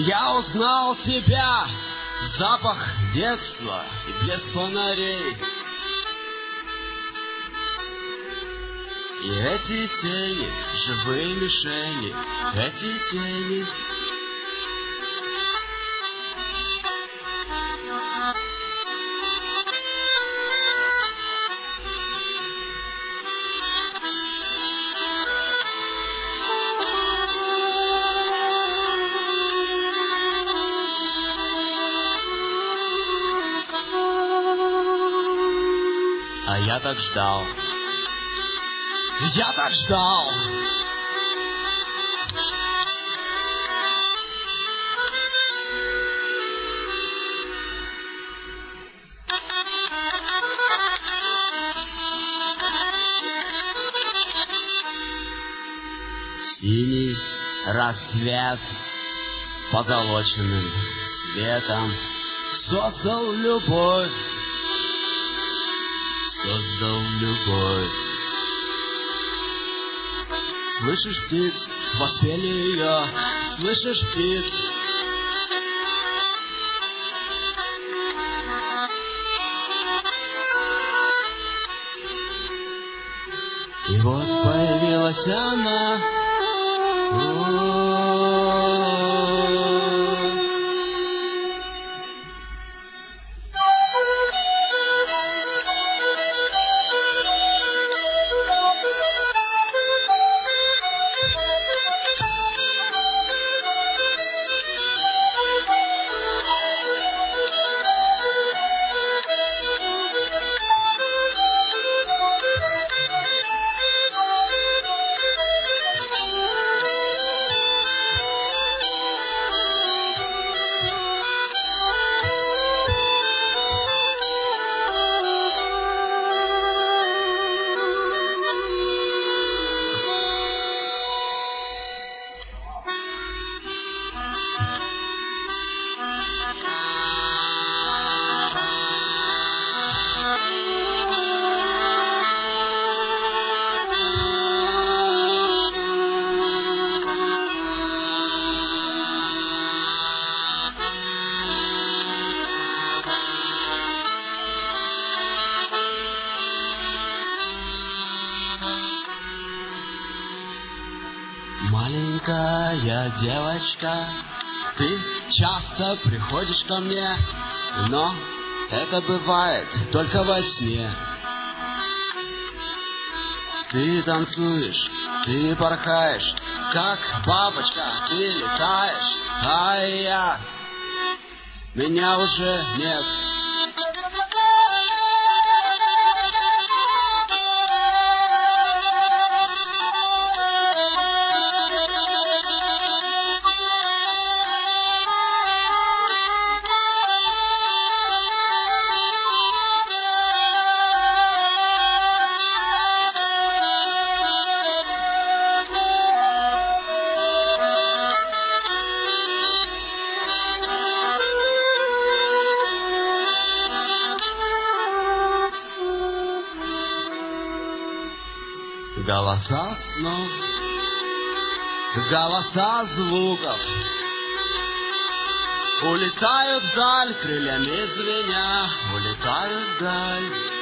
Я узнал тебя, запах детства и блеск фонарей. И эти тени, живые мишени, эти тени. А я так ждал. Я так ждал. Синий рассвет позолоченным светом создал любовь. Создал любовь. Слышишь птиц, воспели ее, слышишь птиц. И вот появилась она. Маленькая девочка, ты часто приходишь ко мне, но это бывает только во сне. Ты танцуешь, ты порхаешь, как бабочка ты летаешь, а меня уже нет. Голоса снов, голоса звуков улетают вдаль, крыльями звеня, улетают вдаль.